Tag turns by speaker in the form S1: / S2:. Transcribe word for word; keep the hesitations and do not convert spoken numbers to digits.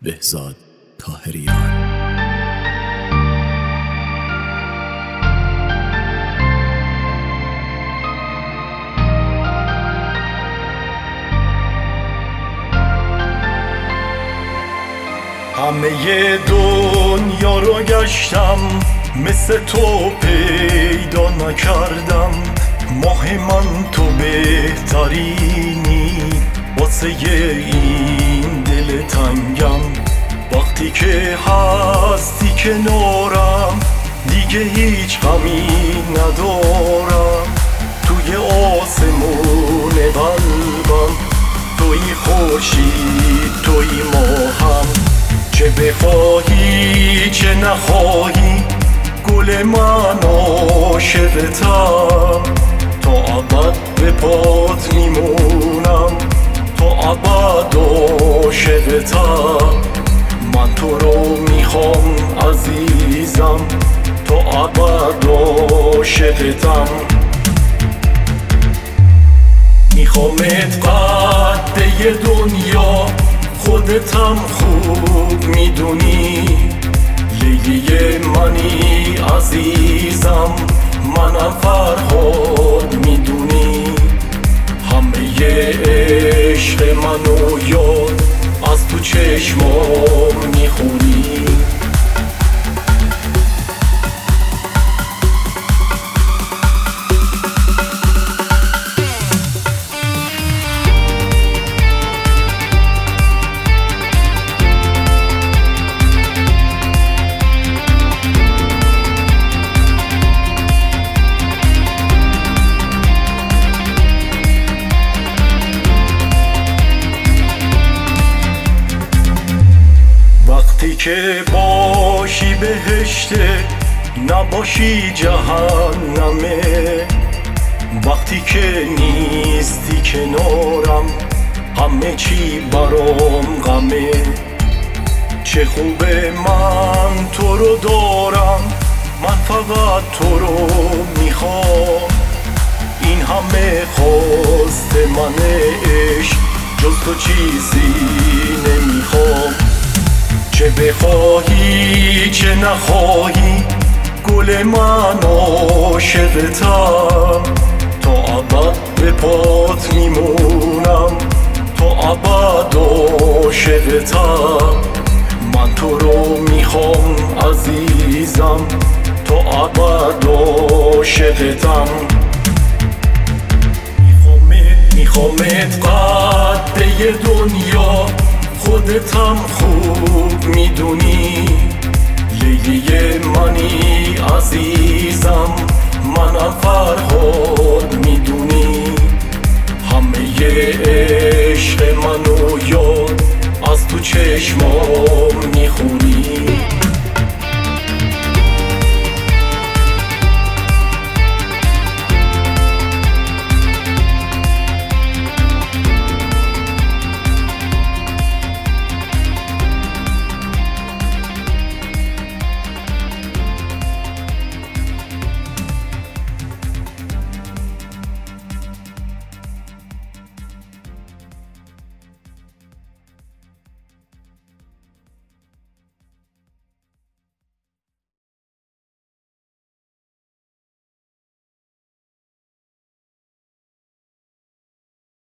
S1: بهزاد طاهریان.
S2: همه دنیا رو گشتم، مثل تو پیدا نکردم. ماه من تو بهترینی، واسه این دل تنگم. وقتی که هستی کنارم، دیگه هیچ غمی ندارم. توی آسمون قلبم توی خورشید، توی ماهم. چه بخواهی چه نخواهی، گل من عاشقتم. تا ابد به پات میمونم، تا ابد عاشقتم. من تو رو میخوام عزیزم، تا ابد عاشقتم. میخوامت قد دنیا، خودتم خوب میدونی. لیلی منی عزیزم، منم فرهاد میدونی. همه عشق منو یاد از تو چشمام میخونی. وقتی که باشی بهشته، نباشی جهنمه. وقتی که نیستی کنارم، همه چی برام غمه. چه خوبه من تو رو دارم، من فقط تو رو میخوام. این همه خواست من عشق، جز تو چیزی نمیخوام. چه بخواهی چه نخواهی، گل من عاشقتم. تا ابد به پات میمونم، تا ابد عاشقتم. من تو رو میخوام عزیزم، تا ابد عاشقتم. میخوامت میخوامت قد دنیا، خودتم خوب میدونی. لیلی منی عزیزم، منم فرهاد میدونی. همه عشق منو یاد از تو چشمام میخونی.